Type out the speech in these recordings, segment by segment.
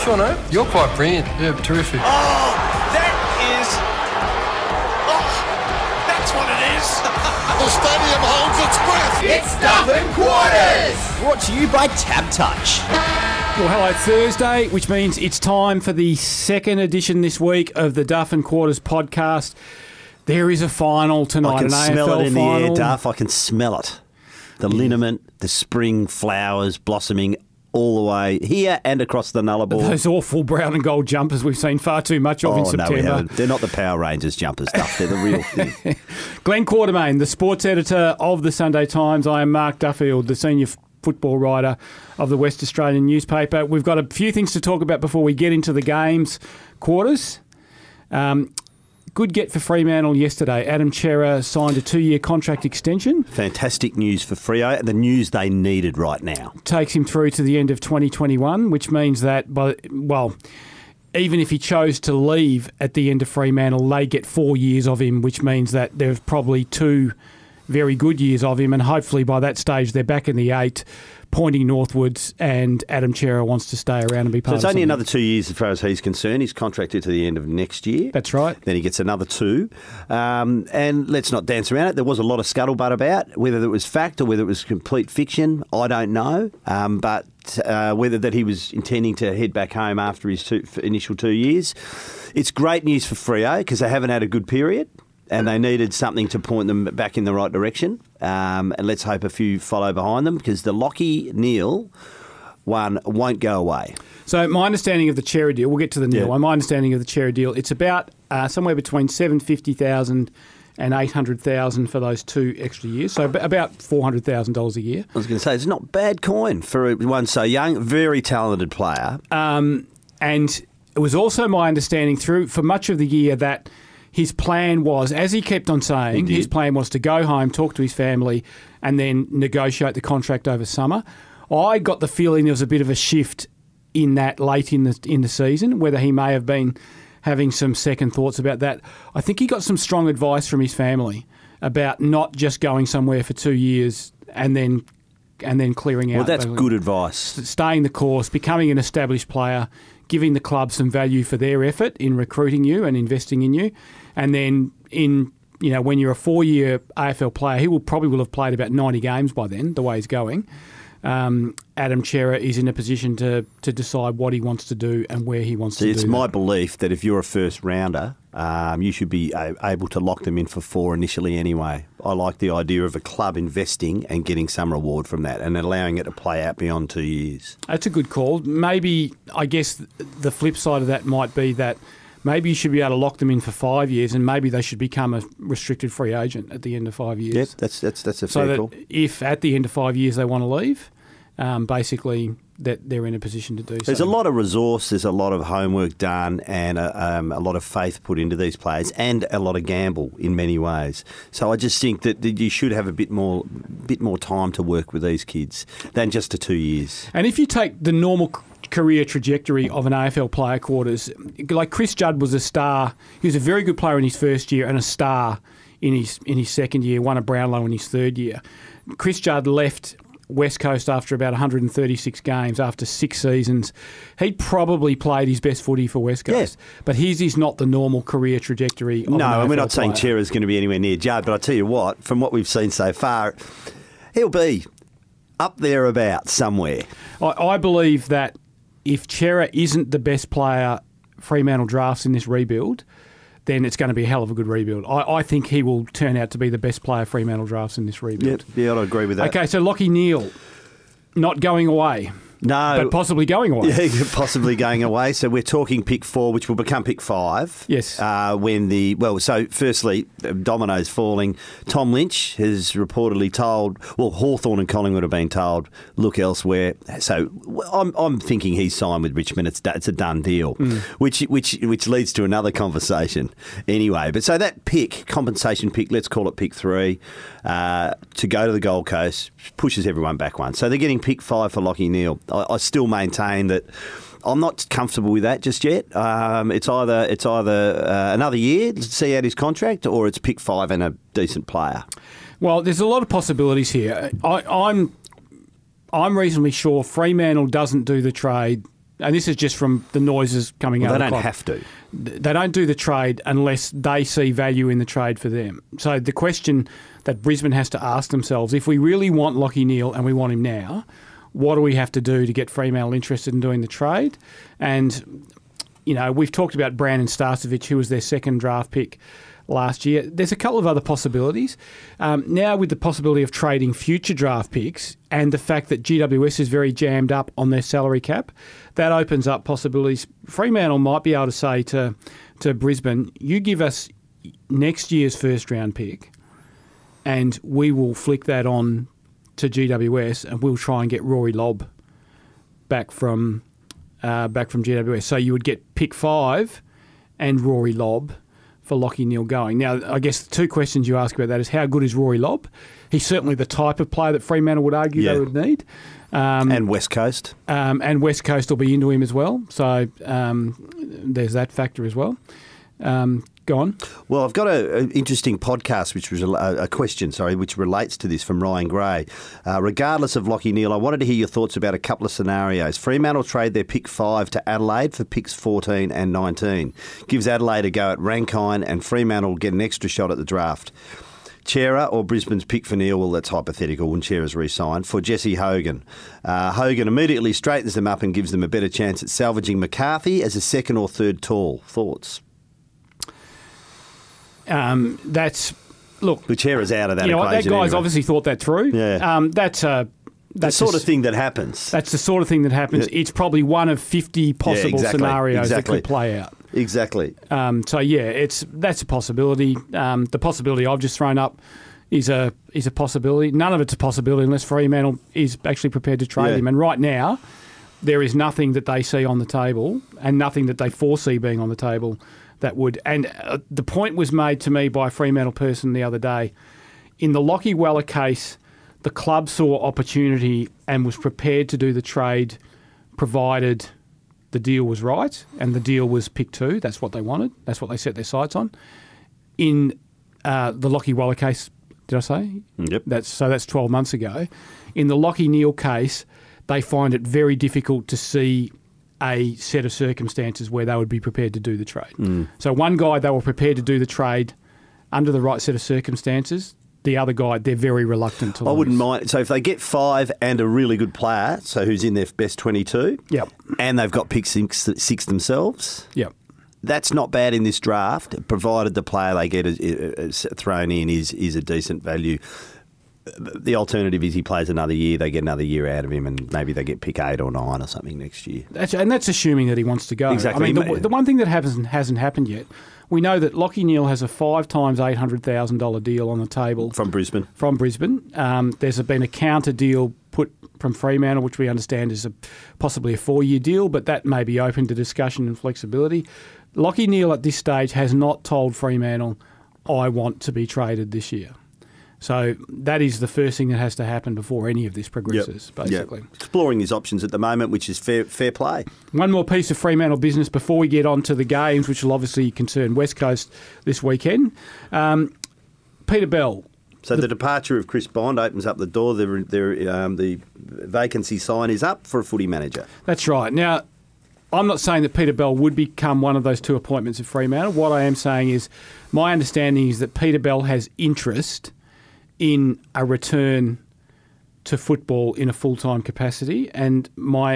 Sean, you're quite brilliant. Yeah, terrific. That's what it is. The stadium holds its breath. It's Duff and Quarters! Brought to you by Tab Touch. Well, hello, Thursday, which means it's time for the second edition this week of the Duff and Quarters podcast. There is a final tonight, I can an smell AFL it in final. the air, Duff. I can smell it. The liniment, the spring flowers blossoming all the way here and across the Nullarbor. Those awful brown and gold jumpers we've seen far too much of in September. No, we haven't. They're not the Power Rangers jumpers, Duff. They're the real thing. Glenn Quartermain, the sports editor of the Sunday Times. I am Mark Duffield, the senior football writer of the West Australian newspaper. We've got a few things to talk about before we get into the games. Quarters. Good get for Fremantle yesterday. Adam Cerra signed a 2-year contract extension. Fantastic news for Freo, the news they needed right now. Takes him through to the end of 2021, which means that, even if he chose to leave at the end of Fremantle, they get 4 years of him, which means that there's probably 2 very good years of him, and hopefully by that stage they're back in the 8, pointing northwards, and Adam Cerra wants to stay around and be part of it. So it's only another 2 years as far as he's concerned. He's contracted to the end of next year. That's right. Then he gets another 2. And let's not dance around it. There was a lot of scuttlebutt about whether it was fact or whether it was complete fiction. I don't know. But whether that he was intending to head back home after his initial 2 years. It's great news for Freo because they haven't had a good period. And they needed something to point them back in the right direction. And let's hope a few follow behind them because the Lockie-Neal one won't go away. So my understanding of the Cerra deal, we'll get to the Neal. Yeah. My understanding of the Cerra deal, it's about somewhere between $750,000 and $800,000 for those 2 extra years. So about $400,000 a year. I was going to say, it's not bad coin for one so young, very talented player. And it was also my understanding for much of the year that his plan was, as he kept on saying, his plan was to go home, talk to his family, and then negotiate the contract over summer. I got the feeling there was a bit of a shift in that late in the season, whether he may have been having some second thoughts about that. I think he got some strong advice from his family about not just going somewhere for 2 years and then clearing out. Well, that's good advice. Staying the course, becoming an established player, giving the club some value for their effort in recruiting you and investing in you. And then when you're a 4-year AFL player, he probably will have played about 90 games by then, the way he's going. Adam Cerra is in a position to decide what he wants to do and where he wants to do It's that. my belief that if you're a first rounder, you should be able to lock them in for 4 initially anyway. I like the idea of a club investing and getting some reward from that and allowing it to play out beyond 2 years. That's a good call. Maybe, I guess, the flip side of that might be that maybe you should be able to lock them in for 5 years and maybe they should become a restricted free agent at the end of 5 years. Yep, that's a so fair call. that if at the end of 5 years they want to leave, basically that they're in a position to do so. There's a lot of resource, there's a lot of homework done and a lot of faith put into these players and a lot of gamble in many ways. So I just think that you should have a bit more time to work with these kids than just the 2 years. And if you take the normal career trajectory of an AFL player, Quarters, like Chris Judd was a star. He was a very good player in his first year and a star in his second year, won a Brownlow in his third year. Chris Judd left West Coast after about 136 games after 6 seasons. He probably played his best footy for West Coast, but his is not the normal career trajectory of an No, and we're AFL not saying player. Cerra's going to be anywhere near Judd, but I tell you what, from what we've seen so far, he'll be up there about somewhere. I believe that if Cerra isn't the best player Fremantle drafts in this rebuild, then it's going to be a hell of a good rebuild. I think he will turn out to be the best player Fremantle drafts in this rebuild. Yeah, I'd agree with that. Okay, so Lockie-Neal not going away. No. But possibly going away. Yeah, possibly going away. So we're talking pick 4, which will become pick 5. Yes. So firstly, dominoes falling. Tom Lynch has reportedly told, Hawthorn and Collingwood have been told, look elsewhere. So I'm thinking he's signed with Richmond. It's a done deal, which leads to another conversation anyway. But so that compensation pick, let's call it pick 3, to go to the Gold Coast pushes everyone back one. So they're getting pick 5 for Lockie-Neal. I still maintain that I'm not comfortable with that just yet. It's either another year to see out his contract, or it's pick 5 and a decent player. Well, there's a lot of possibilities here. I'm reasonably sure Fremantle doesn't do the trade and this is just from the noises coming out of the club. They don't have to. They don't do the trade unless they see value in the trade for them. So the question that Brisbane has to ask themselves, if we really want Lachie Neale and we want him now, what do we have to do to get Fremantle interested in doing the trade? And, we've talked about Brandon Starcevich, who was their second draft pick last year. There's a couple of other possibilities. Now with the possibility of trading future draft picks and the fact that GWS is very jammed up on their salary cap, that opens up possibilities. Fremantle might be able to say to Brisbane, you give us next year's first round pick and we will flick that on to GWS and we'll try and get Rory Lobb back from GWS. So you would get pick 5 and Rory Lobb for Lachie Neale going. Now, I guess the two questions you ask about that is how good is Rory Lobb? He's certainly the type of player that Fremantle would argue they would need. And West Coast. And West Coast will be into him as well. So there's that factor as well. Go on. Well, I've got an interesting podcast, which was a question, which relates to this from Ryan Gray. Regardless of Lachie Neale, I wanted to hear your thoughts about a couple of scenarios. Fremantle trade their pick 5 to Adelaide for picks 14 and 19. Gives Adelaide a go at Rankine and Fremantle get an extra shot at the draft. Chera or Brisbane's pick for Neale, well, that's hypothetical when Chera's re-signed, for Jesse Hogan. Hogan immediately straightens them up and gives them a better chance at salvaging McCarthy as a second or third tall. Thoughts? That's look. Chera's out of that equation. That guy's anyway. Obviously thought that through. Yeah. That's the sort of thing that happens. That's the sort of thing that happens. Yeah. It's probably one of 50 possible scenarios that could play out. Exactly. That's a possibility. The possibility I've just thrown up is a possibility. None of it's a possibility unless Fremantle is actually prepared to trade him. And right now, there is nothing that they see on the table and nothing that they foresee being on the table that would. And the point was made to me by a Fremantle person the other day. In the Lachie Weller case, the club saw opportunity and was prepared to do the trade provided the deal was right, and the deal was pick 2. That's what they wanted. That's what they set their sights on. In the Lachie Weller case, did I say? Yep. That's 12 months ago. In the Lachie Neale case, they find it very difficult to see a set of circumstances where they would be prepared to do the trade. So one guy, they were prepared to do the trade under the right set of circumstances. The other guy, they're very reluctant to lose. I wouldn't mind. So if they get 5 and a really good player, so who's in their best 22, and they've got pick 6 themselves, that's not bad in this draft, provided the player they get thrown in is a decent value. The alternative is he plays another year, they get another year out of him, and maybe they get pick 8 or 9 or something next year. That's assuming that he wants to go. Exactly. I mean, the one thing that hasn't happened yet, we know that Lachie Neale has a 5 times $800,000 deal on the table. From Brisbane. There's been a counter deal put from Fremantle, which we understand is possibly a 4-year deal, but that may be open to discussion and flexibility. Lachie Neale at this stage has not told Fremantle, I want to be traded this year. So that is the first thing that has to happen before any of this progresses, basically. Exploring his options at the moment, which is fair play. One more piece of Fremantle business before we get on to the games, which will obviously concern West Coast this weekend. Peter Bell. So the departure of Chris Bond opens up the door. The vacancy sign is up for a footy manager. That's right. Now, I'm not saying that Peter Bell would become one of those 2 appointments at Fremantle. What I am saying is my understanding is that Peter Bell has interest in a return to football in a full-time capacity. And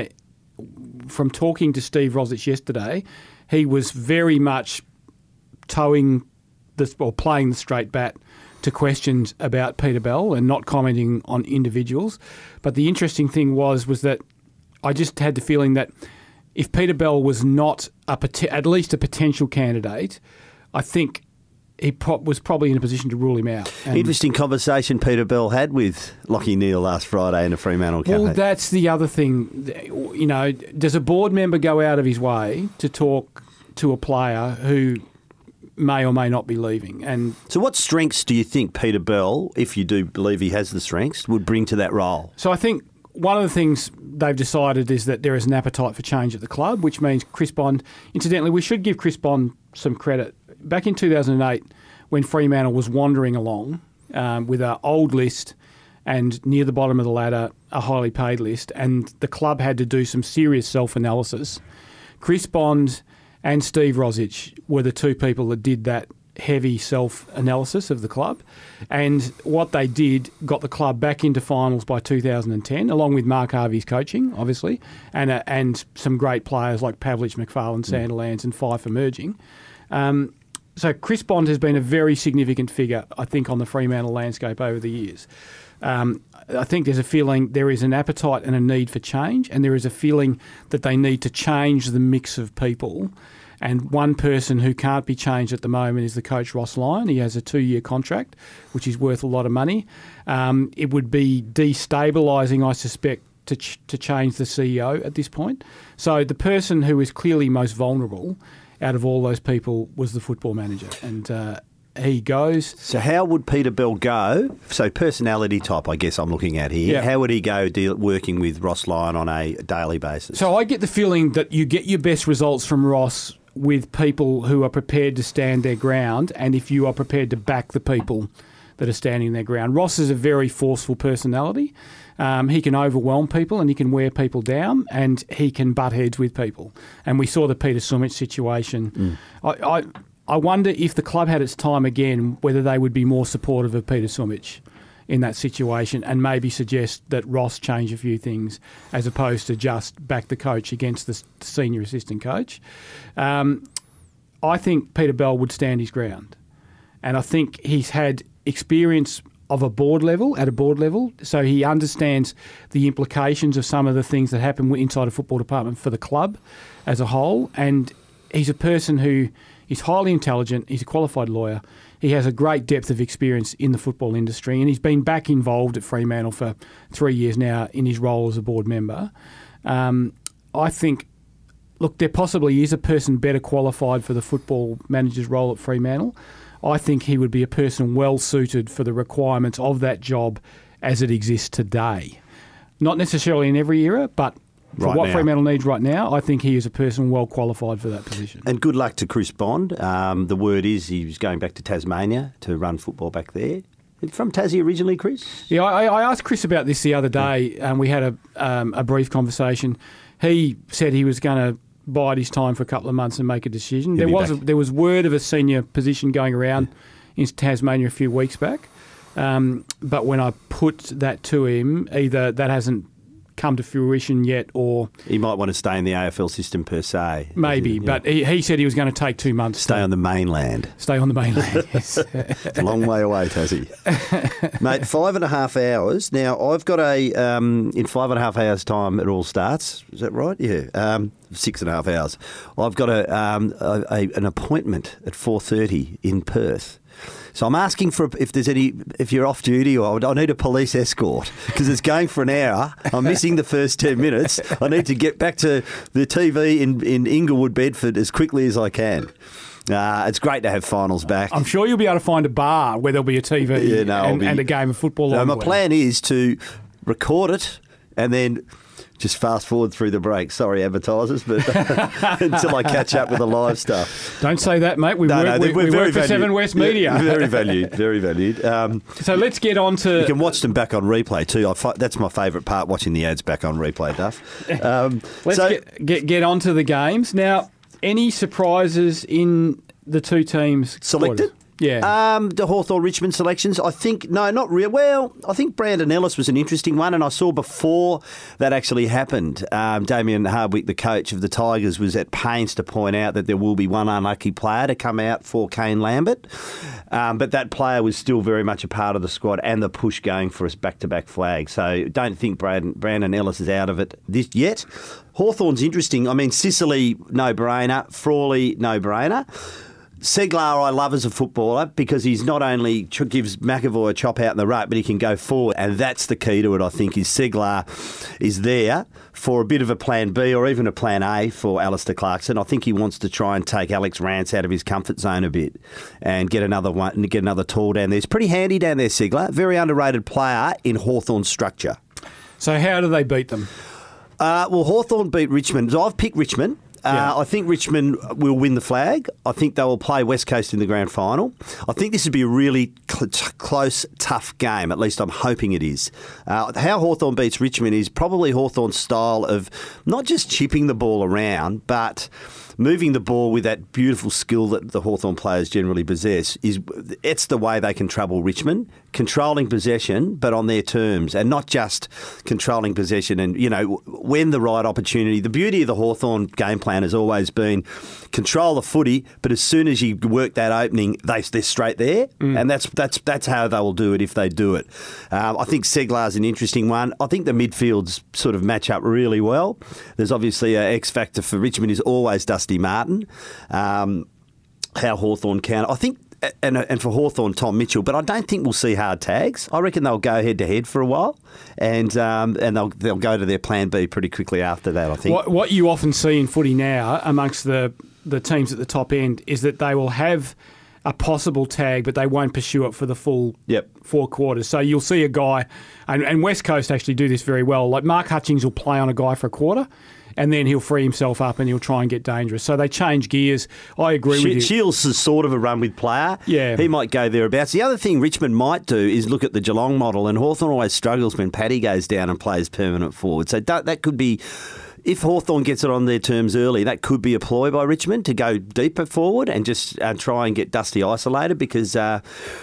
from talking to Steve Rosic yesterday, he was very much playing the straight bat to questions about Peter Bell and not commenting on individuals. But the interesting thing was that I just had the feeling that if Peter Bell was not at least a potential candidate, I think he was probably in a position to rule him out. Interesting conversation Peter Bell had with Lachie Neale last Friday in a Fremantle cafe. Well, that's the other thing. You know, does a board member go out of his way to talk to a player who may or may not be leaving? And so what strengths do you think Peter Bell, if you do believe he has the strengths, would bring to that role? So I think one of the things they've decided is that there is an appetite for change at the club, which means Chris Bond... Incidentally, we should give Chris Bond some credit. Back in 2008, when Fremantle was wandering along with our old list and near the bottom of the ladder, a highly paid list, and the club had to do some serious self-analysis. Chris Bond and Steve Rosic were the two people that did that heavy self-analysis of the club, and what they did got the club back into finals by 2010, along with Mark Harvey's coaching, obviously, and some great players like Pavlich, McFarlane, Sandilands and Fife emerging. So Chris Bond has been a very significant figure, I think, on the Fremantle landscape over the years. I think there's a feeling there is an appetite and a need for change, and there is a feeling that they need to change the mix of people. And one person who can't be changed at the moment is the coach, Ross Lyon. He has a 2-year contract, which is worth a lot of money. It would be destabilising, I suspect, to change the CEO at this point. So the person who is clearly most vulnerable out of all those people was the football manager. And he goes. So how would Peter Bell go? So personality type, I guess I'm looking at here. Yeah. How would he go working with Ross Lyon on a daily basis? So I get the feeling that you get your best results from Ross with people who are prepared to stand their ground, and if you are prepared to back the people that are standing their ground. Ross is a very forceful personality. He can overwhelm people and he can wear people down, and he can butt heads with people. And we saw the Peter Sumich situation. I wonder if the club had its time again, whether they would be more supportive of Peter Sumich in that situation and maybe suggest that Ross change a few things as opposed to just back the coach against the senior assistant coach. I think Peter Bell would stand his ground. And I think he's had experience of a board level, so he understands the implications of some of the things that happen inside a football department for the club as a whole. And he's a person who is highly intelligent. He's a qualified lawyer. He has a great depth of experience in the football industry, and he's been back involved at Fremantle for 3 years now in his role as a board member. I think, look, there possibly is a person better qualified for the football manager's role at Fremantle. I think he would be a person well suited for the requirements of that job as it exists today. Not necessarily in every era, but for what Fremantle needs right now, I think he is a person well qualified for that position. And good luck to Chris Bond. The word is he's going back to Tasmania to run football back there. From Tassie originally, Chris? Yeah, I asked Chris about this the other day, and we had a brief conversation. He said he was going to bide his time for a couple of months and make a decision. There was word of a senior position going around in Tasmania a few weeks back, but when I put that to him, either that hasn't come to fruition yet, or he might want to stay in the AFL system per se. Maybe, but he said he was going to take 2 months. Stay on the mainland. Stay on the mainland, yes. It's a long way away, Tassie. Mate, 5.5 hours. Now, I've got in 5.5 hours' time it all starts. Is that right? Yeah. 6.5 hours. I've got an appointment at 4:30 in Perth. So I'm asking for if you're off duty, or I need a police escort because it's going for an hour. I'm missing the first 10 minutes. I need to get back to the TV in Inglewood, Bedford as quickly as I can. It's great to have finals back. I'm sure you'll be able to find a bar where there'll be a TV and a game of football. My plan is to record it and then just fast forward through the break. Sorry, advertisers, but until I catch up with the live stuff. Don't say that, mate. We work for Seven West Media. Yeah, very valued, very valued. So let's get on to... You can watch them back on replay too. That's my favourite part, watching the ads back on replay, Duff. Let's get on to the games. Now, any surprises in the two teams selected? Yeah. The Hawthorn-Richmond selections, I think, no, not real. Well, I think Brandon Ellis was an interesting one, and I saw before that actually happened, Damien Hardwick, the coach of the Tigers, was at pains to point out that there will be one unlucky player to come out for Kane Lambert. But that player was still very much a part of the squad and the push going for us back-to-back flags. So don't think Brandon Ellis is out of it yet. Hawthorn's interesting. I mean, Sicily, no-brainer. Frawley, no-brainer. Seglar I love as a footballer because he's not only gives McAvoy a chop out in the ruck, but he can go forward. And that's the key to it, I think, is Seglar is there for a bit of a plan B or even a plan A for Alistair Clarkson. I think he wants to try and take Alex Rance out of his comfort zone a bit and get another tall down there. It's pretty handy down there, Seglar. Very underrated player in Hawthorn's structure. So how do they beat them? Well, Hawthorn beat Richmond. So I've picked Richmond. I think Richmond will win the flag. I think they will play West Coast in the grand final. I think this would be a really close, tough game. At least I'm hoping it is. How Hawthorn beats Richmond is probably Hawthorn's style of not just chipping the ball around, but moving the ball with that beautiful skill that the Hawthorn players generally possess. It's the way they can trouble Richmond, controlling possession, but on their terms, and not just controlling possession and, when the right opportunity. The beauty of the Hawthorn game plan has always been control the footy, but as soon as you work that opening, they're straight there, and that's how they will do it if they do it. I think Seglar's an interesting one. I think the midfields sort of match up really well. There's obviously an X factor for Richmond is always Dusty Martin. How Hawthorn can, I think, and for Hawthorn, Tom Mitchell, but I don't think we'll see hard tags. I reckon they'll go head to head for a while, and they'll go to their plan B pretty quickly after that. I think what you often see in footy now amongst the teams at the top end is that they will have a possible tag, but they won't pursue it for the full 4 quarters. So you'll see a guy, and West Coast actually do this very well. Like Mark Hutchings will play on a guy for a quarter, and then he'll free himself up and he'll try and get dangerous. So they change gears. I agree with you. Shields is sort of a run-with player. Yeah. He might go thereabouts. The other thing Richmond might do is look at the Geelong model, and Hawthorn always struggles when Paddy goes down and plays permanent forward. So that could be... If Hawthorn gets it on their terms early, that could be a ploy by Richmond to go deeper forward and just try and get Dusty isolated because, that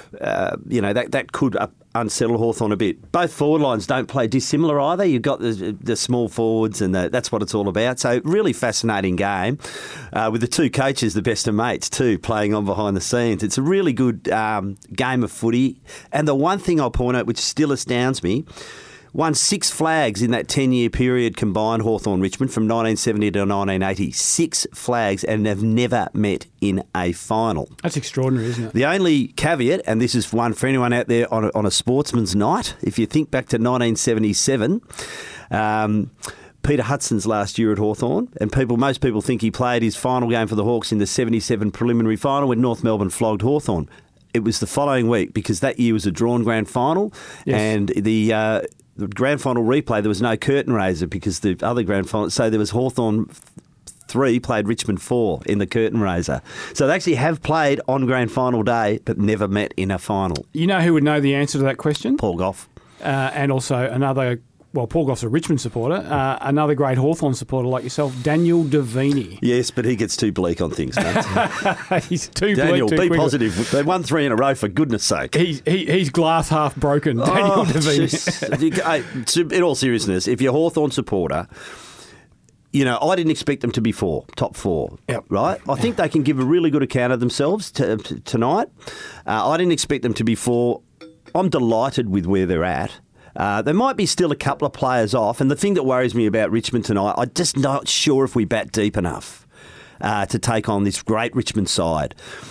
could unsettle Hawthorn a bit. Both forward lines don't play dissimilar either. You've got the small forwards and that's what it's all about. So really fascinating game with the two coaches, the best of mates too, playing on behind the scenes. It's a really good game of footy. And the one thing I'll point out, which still astounds me, won 6 flags in that 10-year period combined, Hawthorn-Richmond, from 1970 to 1980. 6 flags, and they've never met in a final. That's extraordinary, isn't it? The only caveat, and this is one for anyone out there on a sportsman's night, if you think back to 1977, Peter Hudson's last year at Hawthorn, and most people think he played his final game for the Hawks in the 77 preliminary final when North Melbourne flogged Hawthorn. It was the following week because that year was a drawn grand final, and the grand final replay, there was no curtain raiser because the other grand final, so there was Hawthorn 3 played Richmond 4 in the curtain raiser. So they actually have played on grand final day but never met in a final. You know who would know the answer to that question? Paul Goff. And also another... Well, Paul Goff's a Richmond supporter. Another great Hawthorn supporter like yourself, Daniel Davini. Yes, but he gets too bleak on things, mate. He's too Daniel, bleak. Daniel, be positive. They won 3 in a row, for goodness sake. He's glass half broken, Daniel Davini. In all seriousness, if you're a Hawthorn supporter... I didn't expect them to be top 4, right? I think they can give a really good account of themselves tonight. I didn't expect them to be 4. I'm delighted with where they're at. There might be still a couple of players off, and the thing that worries me about Richmond tonight, I'm just not sure if we bat deep enough to take on this great Richmond side.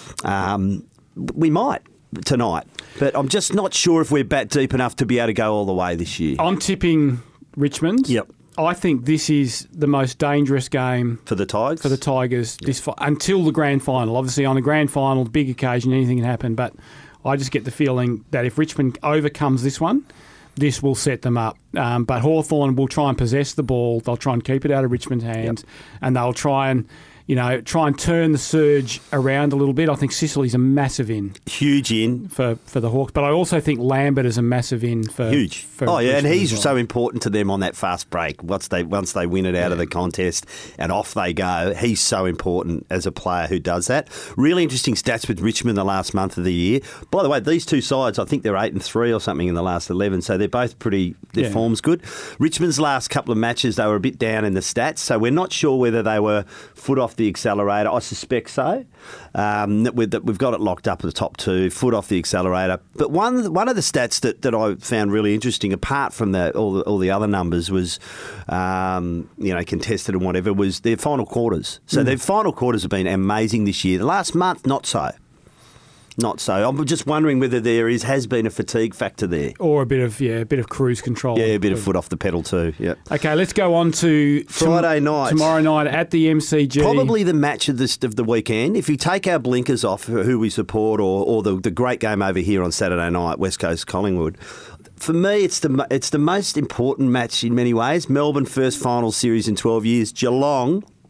We might tonight, but I'm just not sure if we're bat deep enough to be able to go all the way this year. I'm tipping Richmond. Yep. I think this is the most dangerous game for the Tigers. Until the grand final. Obviously, on a grand final, big occasion, anything can happen. But I just get the feeling that if Richmond overcomes this one, this will set them up. But Hawthorn will try and possess the ball. They'll try and keep it out of Richmond's hands, and they'll try and turn the surge around a little bit. I think Sicily's a massive in. Huge in. For the Hawks. But I also think Lambert is a massive in for... Huge. For and he's so important to them on that fast break. Once they win it out of the contest and off they go, he's so important as a player who does that. Really interesting stats with Richmond the last month of the year. By the way, these two sides, I think they're 8-3 or something in the last 11, so they're both their form's good. Richmond's last couple of matches, they were a bit down in the stats, so we're not sure whether they were foot off the accelerator. I suspect so. We've got it locked up at the top 2, foot off the accelerator. But one of the stats that I found really interesting, apart from all the other numbers, was contested and whatever, was their final quarters. So their final quarters have been amazing this year. The last month, not so. Not so. I'm just wondering whether has been a fatigue factor there, or a bit of cruise control. Yeah, a bit of foot off the pedal too. Yeah. Okay, let's go on to Friday night. Tomorrow night at the MCG. Probably the match of the weekend. If you take our blinkers off, who we support, or the great game over here on Saturday night, West Coast Collingwood. For me, it's the most important match in many ways. Melbourne first final series in 12 years. Geelong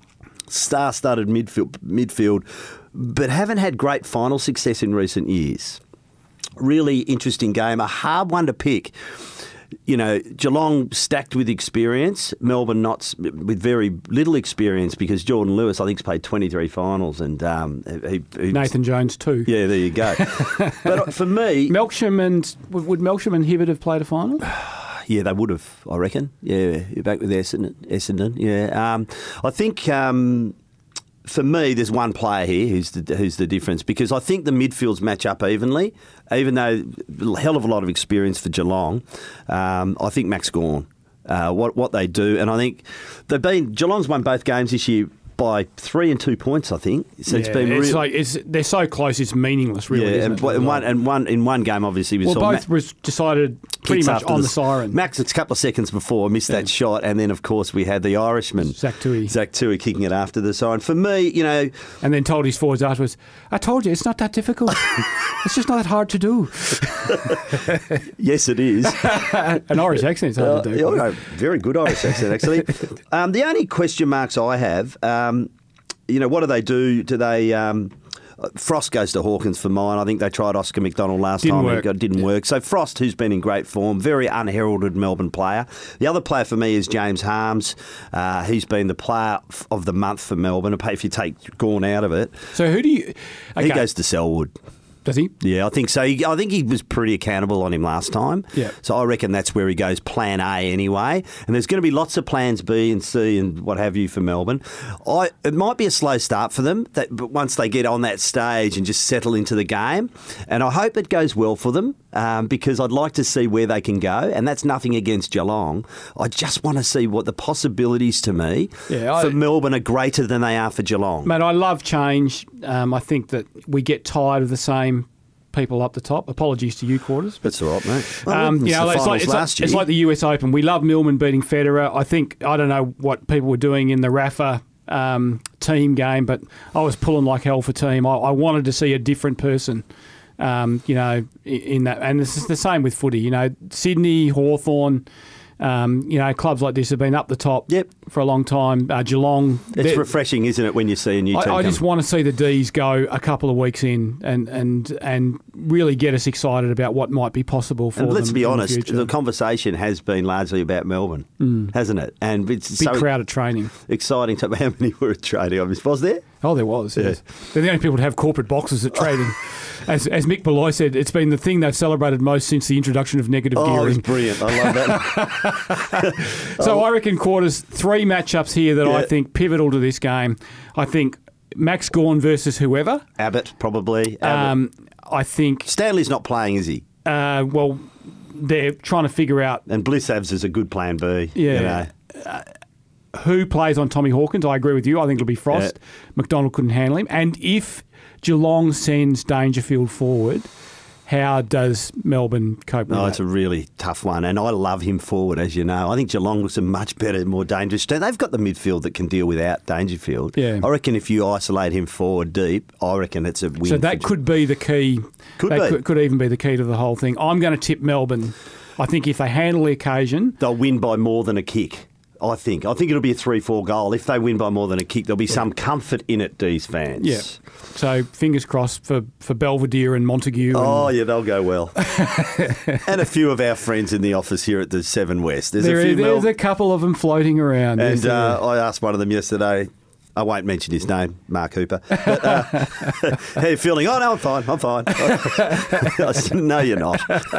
star-studded midfield, but haven't had great final success in recent years. Really interesting game, a hard one to pick. You know, Geelong stacked with experience, Melbourne not with very little experience because Jordan Lewis, I think, has played 23 finals and Nathan Jones too. Yeah, there you go. But for me, would Melksham and Hibbert have played a final? Yeah, they would have, I reckon. Yeah, you're back with Essendon. Yeah, I think for me, there's one player here who's the difference because I think the midfields match up evenly, even though a hell of a lot of experience for Geelong. I think Max Gawn, what they do, and I think Geelong's won both games this year by 3 and 2 points, I think. So it's been they're so close, it's meaningless, really. Yeah, isn't and in one game, obviously, we saw both was decided pretty much on the siren. Max, it's a couple of seconds before, missed that shot, and then of course we had the Irishman, Zach Tui kicking it after the siren. For me, you know, and then told his forwards afterwards, "I told you, it's not that difficult. It's just not that hard to do." Yes, it is. An Irish accent's hard to do. Very good Irish accent, actually. The only question marks I have. You know, what do they do? Do they... Frost goes to Hawkins for mine. I think they tried Oscar McDonald last time. It didn't work. So Frost, who's been in great form, very unheralded Melbourne player. The other player for me is James Harms. He's been the player of the month for Melbourne, if you take Gawn out of it. So who do you... Okay. He goes to Selwood. Does he? Yeah, I think so. I think he was pretty accountable on him last time. Yeah. So I reckon that's where he goes, plan A anyway. And there's going to be lots of plans B and C and what have you for Melbourne. It might be a slow start for them, but once they get on that stage and just settle into the game. And I hope it goes well for them because I'd like to see where they can go. And that's nothing against Geelong. I just want to see what the possibilities to me for Melbourne are greater than they are for Geelong. Mate, I love change. I think that we get tired of the same people up the top. Apologies to you, Quarters. That's all right, mate. It's like the US Open. We love Millman beating Federer. I don't know what people were doing in the Rafa team game, but I was pulling like hell for team. I wanted to see a different person, in that. And this is the same with footy. You know, Sydney, Hawthorn. Clubs like this have been up the top for a long time. Geelong. It's refreshing, isn't it, when you see a new team I just want to see the D's go a couple of weeks in and really get us excited about what might be possible for them. And let's be honest, the conversation has been largely about Melbourne, hasn't it? And it's big crowd at training. Exciting. How many were at training? Was there? Oh, there was, yes. They're the only people to have corporate boxes at trading. As Mick Beloy said, it's been the thing they've celebrated most since the introduction of negative gearing. Oh, it's brilliant. I love that. So I reckon, Quarters, 3 matchups here that I think pivotal to this game. I think Max Gawn versus whoever. Abbott, probably. I think... Stanley's not playing, is he? Well, they're trying to figure out... And Blissavs is a good plan B. Yeah. Who plays on Tommy Hawkins? I agree with you. I think it'll be Frost. Yeah. McDonald couldn't handle him. And if Geelong sends Dangerfield forward, how does Melbourne cope with that? It's a really tough one. And I love him forward, as you know. I think Geelong looks a much better, more dangerous team. They've got the midfield that can deal without Dangerfield. Yeah. I reckon if you isolate him forward deep, I reckon it's a win. So that could be the key. Could even be the key to the whole thing. I'm going to tip Melbourne. I think if they handle the occasion... They'll win by more than a kick. I think it'll be a 3-4 goal. If they win by more than a kick, there'll be some comfort in it, D's fans. Yeah. So fingers crossed for Belvedere and Montague. Yeah, they'll go well. And a few of our friends in the office here at the 7 West. There's a couple of them floating around. And I asked one of them yesterday. I won't mention his name, Mark Hooper. But, how are you feeling? Oh, no, I'm fine. I said, no, you're not.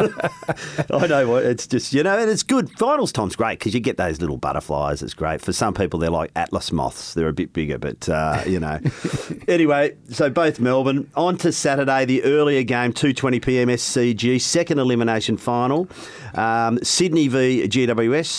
I know what. It's just, and it's good. Finals time's great because you get those little butterflies. It's great. For some people, they're like Atlas moths. They're a bit bigger, but, Anyway, so both Melbourne. On to Saturday, the earlier game, 2:20pm SCG, second elimination final. Sydney v GWS,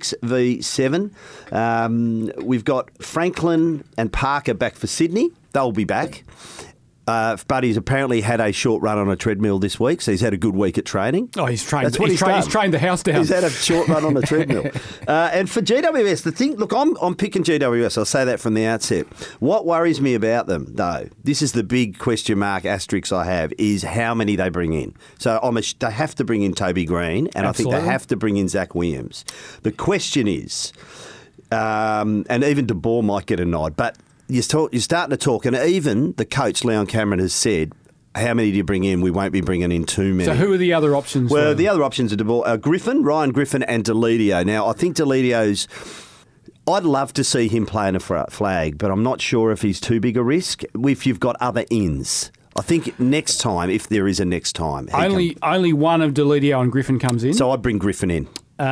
6v7. We've got Franklin and Parker back for Sydney. They'll be back. But he's apparently had a short run on a treadmill this week, so he's had a good week at training. Oh, he's trained. He's trained the house down. He's had a short run on a treadmill. And for GWS, the thing, look, I'm picking GWS. I'll say that from the outset. What worries me about them, though, this is the big question mark asterisk I have, is how many they bring in. So they have to bring in Toby Green, and Absolutely. I think they have to bring in Zach Williams. The question is, and even De Boer might get a nod, but you're starting to talk, and even the coach, Leon Cameron, has said, how many do you bring in? We won't be bringing in too many. So who are the other options? Well, the other options are Ryan Griffin and Deledio. Now, I think Deledio's... I'd love to see him play in a flag, but I'm not sure if he's too big a risk if you've got other ins. I think next time, if there is a next time... Only one of Deledio and Griffin comes in. So I'd bring Griffin in.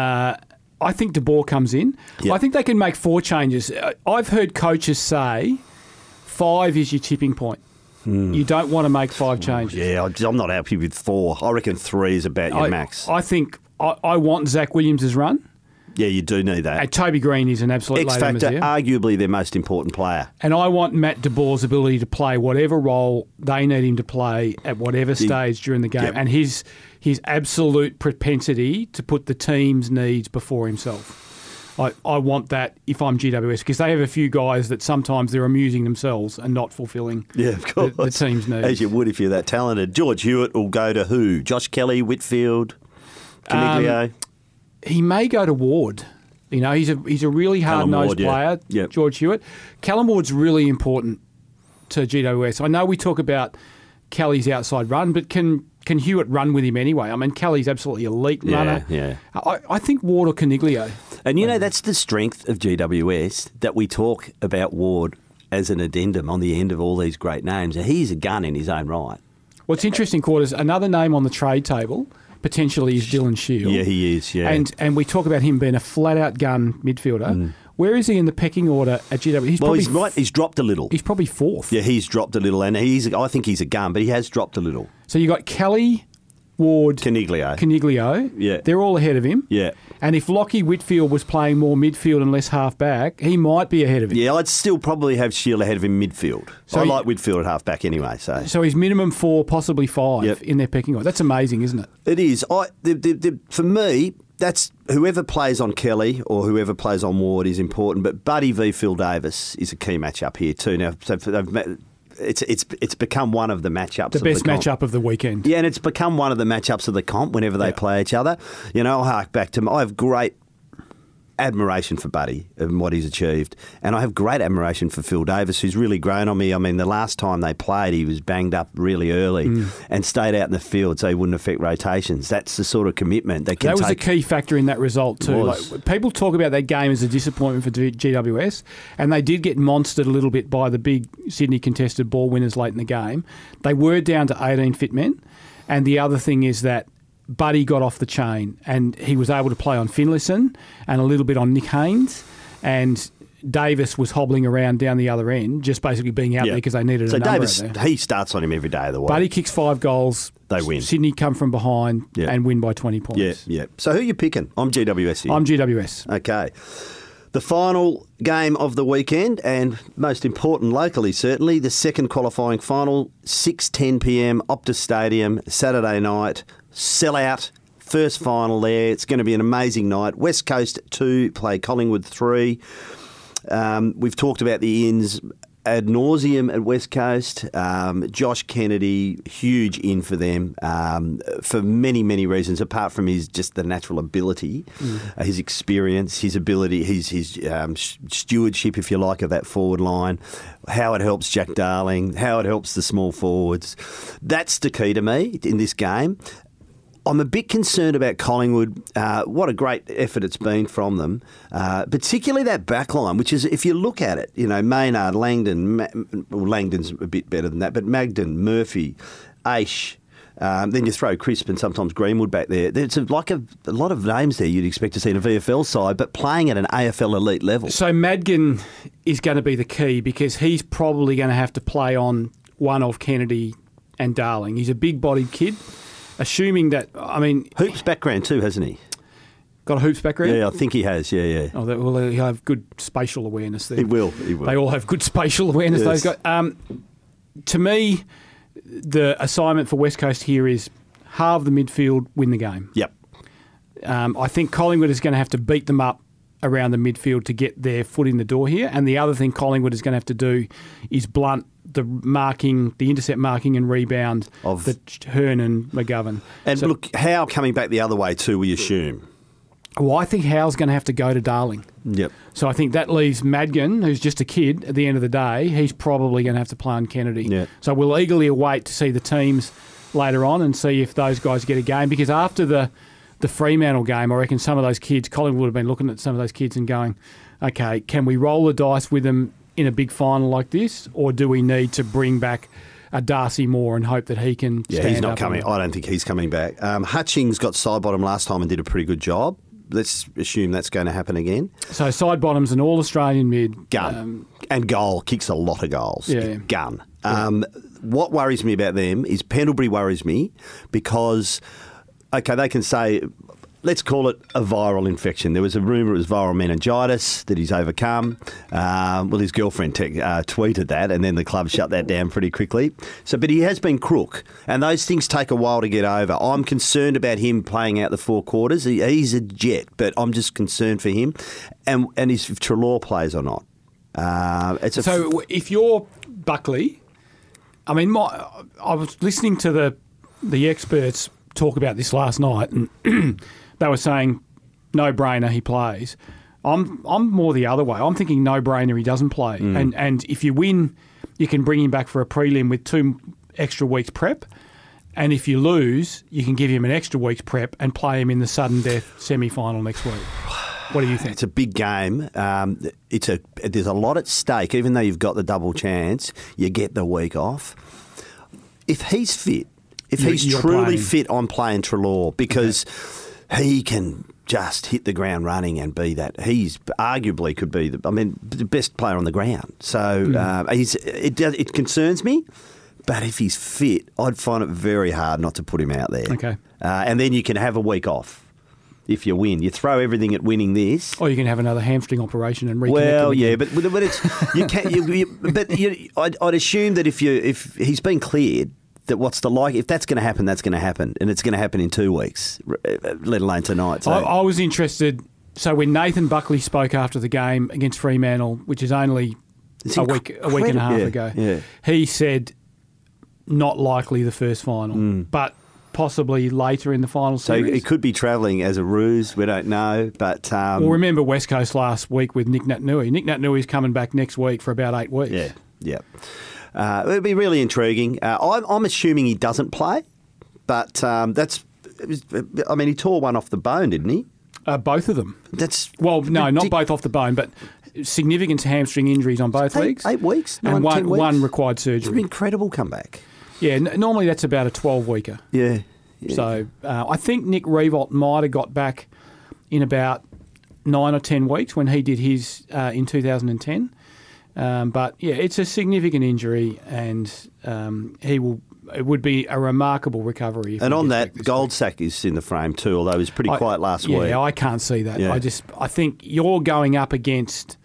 I think De Boer comes in. Yep. I think they can make 4 changes. I've heard coaches say 5 is your tipping point. You don't want to make 5 changes. Yeah, I'm not happy with 4. I reckon 3 is about your max. I think I want Zach Williams' run. Yeah, you do need that. And Toby Green is an absolute X-factor, arguably their most important player. And I want Matt De Boer's ability to play whatever role they need him to play at whatever stage during the game. Yep. And his absolute propensity to put the team's needs before himself. I want that if I'm GWS, because they have a few guys that sometimes they're amusing themselves and not fulfilling the team's needs. As you would if you're that talented. George Hewitt will go to who? Josh Kelly, Whitfield, Coniglio? He may go to Ward. You know, he's a really hard-nosed player, Yep. George Hewitt. Callum Ward's really important to GWS. I know we talk about Kelly's outside run, but can Hewitt run with him anyway? I mean, Kelly's absolutely elite runner. Yeah. I think Ward or Coniglio. And, you know, that's the strength of GWS, that we talk about Ward as an addendum on the end of all these great names. He's a gun in his own right. What's interesting, Quarters, another name on the trade table potentially is Dylan Shield. Yeah, he is, yeah. And we talk about him being a flat-out gun midfielder. Where is he in the pecking order at GWS? He's dropped a little. He's probably 4th. Yeah, he's dropped a little, and I think he's a gun, but he has dropped a little. So you got Kelly, Ward, Coniglio. Yeah. They're all ahead of him. Yeah. And if Lockie Whitfield was playing more midfield and less half-back, he might be ahead of him. Yeah, I'd still probably have Shield ahead of him midfield. So I like Whitfield at half-back anyway. So he's minimum 4, possibly 5 in their pecking order. That's amazing, isn't it? It is. For me, that's whoever plays on Kelly or whoever plays on Ward is important. But Buddy v Phil Davis is a key matchup here too. Now, it's become one of the matchups. The best matchup of the weekend. Yeah, and it's become one of the matchups of the comp whenever they play each other. You know, I'll hark back to I have great admiration for Buddy and what he's achieved, and I have great admiration for Phil Davis, who's really grown on me. I mean, the last time they played, he was banged up really early and stayed out in the field so he wouldn't affect rotations. That's the sort of commitment that was a key factor in that result too. Like, people talk about that game as a disappointment for GWS, and they did get monstered a little bit by the big Sydney contested ball winners late in the game. They were down to 18 fit men, and the other thing is that Buddy got off the chain and he was able to play on Finlayson and a little bit on Nick Haynes, and Davis was hobbling around down the other end, just basically being out there because they needed a number Davis, out there. He starts on him every day of the week. Buddy kicks 5 goals. They win. Sydney come from behind and win by 20 points. Yeah. So who are you picking? I'm GWS here. I'm GWS. Okay. The final game of the weekend, and most important locally certainly, the second qualifying final, 6:10 p.m, Optus Stadium, Saturday night. Sellout, first final there. It's going to be an amazing night. West Coast 2 play Collingwood 3. We've talked about the ins ad nauseum at West Coast. Josh Kennedy, huge in for them for many, many reasons, apart from his just the natural ability, his experience, his ability, his stewardship, if you like, of that forward line, how it helps Jack Darling, how it helps the small forwards. That's the key to me in this game. I'm a bit concerned about Collingwood. What a great effort it's been from them, particularly that back line, which is, if you look at it, you know, Maynard, Langdon, Langdon's a bit better than that, but Magden, Murphy, Aish, then you throw Crisp and sometimes Greenwood back there. There's like a lot of names there you'd expect to see in a VFL side, but playing at an AFL elite level. So Madgen is going to be the key, because he's probably going to have to play on one of Kennedy and Darling. He's a big-bodied kid. Assuming that, I mean... Hoops background too, hasn't he? Got a hoops background? Yeah, I think he has, yeah. Oh, well, he'll have good spatial awareness there. He will. They all have good spatial awareness, those guys. To me, the assignment for West Coast here is halve the midfield, win the game. Yep. I think Collingwood is going to have to beat them up around the midfield to get their foot in the door here. And the other thing Collingwood is going to have to do is blunt the intercept marking and rebound of Hearn and McGovern. And look, Howe coming back the other way too, we assume. Well, I think Howe's going to have to go to Darling. Yep. So I think that leaves Madigan, who's just a kid at the end of the day. He's probably going to have to play on Kennedy. Yeah. So we'll eagerly await to see the teams later on and see if those guys get a game. Because after the Fremantle game, I reckon some of those kids, Collingwood would have been looking at some of those kids and going, okay, can we roll the dice with them in a big final like this, or do we need to bring back a Darcy Moore and hope that he can stand he's not up coming. I don't think he's coming back. Hutchings got side bottom last time and did a pretty good job. Let's assume that's going to happen again. So side bottom's an all-Australian mid. Gun. And goal. Kicks a lot of goals. Yeah. Gun. What worries me about them is Pendlebury worries me because, okay, they can say, let's call it a viral infection. There was a rumour it was viral meningitis that he's overcome. Well, his girlfriend tweeted that, and then the club shut that down pretty quickly. But he has been crook, and those things take a while to get over. I'm concerned about him playing out the 4 quarters. He's a jet, but I'm just concerned for him, and if Treloar plays or not. So if you're Buckley, I mean, I was listening to the experts talk about this last night, and they were saying, no brainer, he plays. I'm more the other way. I'm thinking no brainer, he doesn't play. And if you win, you can bring him back for a prelim with 2 extra weeks prep. And if you lose, you can give him an extra week's prep and play him in the sudden death semi-final next week. What do you think? It's a big game. There's a lot at stake. Even though you've got the double chance, you get the week off. If he's fit, he's truly fit, I'm playing Treloar because he can just hit the ground running and be that. He's arguably could be the best player on the ground. So it concerns me. But if he's fit, I'd find it very hard not to put him out there. Okay. And then you can have a week off. If you win, you throw everything at winning this, or you can have another hamstring operation and reconnect. Well, yeah, but it's you can't. I'd assume that if he's been cleared, that if that's going to happen, that's going to happen, and it's going to happen in 2 weeks, let alone tonight. So. I was interested. So when Nathan Buckley spoke after the game against Fremantle, which is only a week and a half ago, he said not likely the first final, but possibly later in the final series. So he could be travelling as a ruse. We don't know. But well, remember West Coast last week with Nick Naitanui. Nick Naitanui coming back next week for about 8 weeks. Yeah. It'll be really intriguing. I'm assuming he doesn't play, but he tore one off the bone, didn't he? Both of them. Not both off the bone, but significant hamstring injuries on both legs. 8 weeks? And 10 weeks? One required surgery. It's an incredible comeback. Yeah, normally that's about a 12-weeker. Yeah. So I think Nick Riewoldt might have got back in about 9 or 10 weeks when he did his in 2010. But yeah, it's a significant injury, and it would be a remarkable recovery. And on that, Goldsack is in the frame too, although he was pretty quiet last week. Yeah, I can't see that. Yeah. I think you're going up against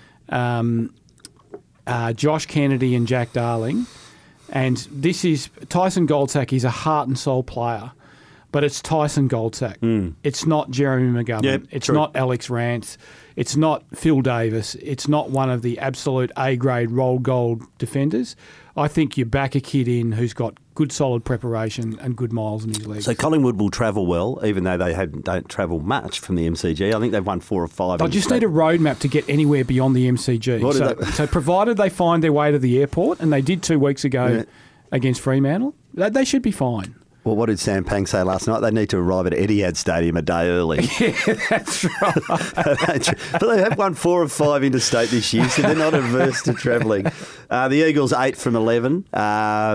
Josh Kennedy and Jack Darling. And this is Tyson Goldsack is a heart and soul player, but it's Tyson Goldsack. It's not Jeremy McGovern. It's true. not Alex Rance. It's not Phil Davis. It's not one of the absolute A-grade roll gold defenders. I think you back a kid in who's got good solid preparation and good miles in his legs. So Collingwood will travel well, even though they don't travel much from the MCG. I think they've won 4 or 5. They just need a roadmap to get anywhere beyond the MCG. So provided they find their way to the airport, and they did 2 weeks ago against Fremantle, they should be fine. Well, what did Sam Pang say last night? They need to arrive at Etihad Stadium a day early. Yeah, that's right. But they have won 4 or 5 interstate this year, so they're not averse to travelling. The Eagles 8 from 11. 8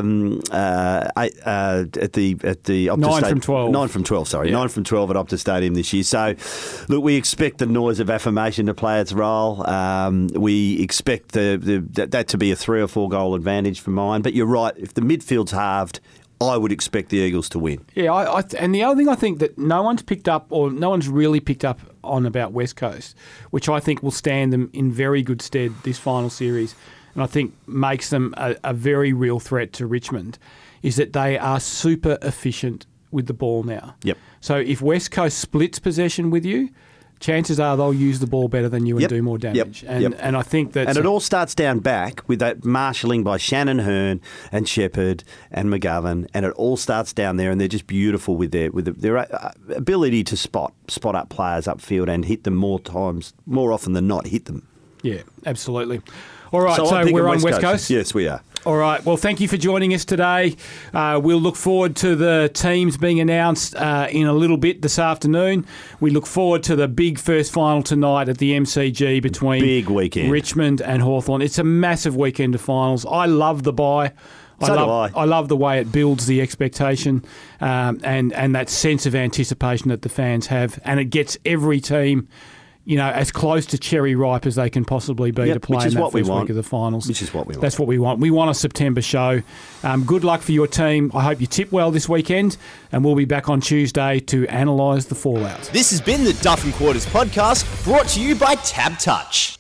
at the Optus 9 from 12. 9 from 12. Sorry, 9 from 12 at Optus Stadium this year. So, look, we expect the noise of affirmation to play its role. We expect that to be a 3 or 4 goal advantage for mine. But you're right. If the midfield's halved, I would expect the Eagles to win. Yeah, and the other thing I think that no one's really picked up on about West Coast, which I think will stand them in very good stead this final series, and I think makes them a very real threat to Richmond, is that they are super efficient with the ball now. Yep. So if West Coast splits possession with you, chances are they'll use the ball better than you and do more damage. And I think that... And it all starts down back with that marshalling by Shannon Hearn and Shepherd and McGovern, and it all starts down there, and they're just beautiful with their ability to spot up players upfield and hit them more often than not, hit them. Yeah, absolutely. All right, so we're on West Coast? Yes, we are. All right, well, thank you for joining us today. We'll look forward to the teams being announced in a little bit this afternoon. We look forward to the big first final tonight at the MCG between big weekend. Richmond and Hawthorn. It's a massive weekend of finals. I love the bye. I love the way it builds the expectation and that sense of anticipation that the fans have, and it gets every team as close to cherry ripe as they can possibly be to play in that first week of the finals. Which is what we want. That's what we want. We want a September show. Good luck for your team. I hope you tip well this weekend, and we'll be back on Tuesday to analyse the fallout. This has been the Duff and Quarters podcast, brought to you by Tab Touch.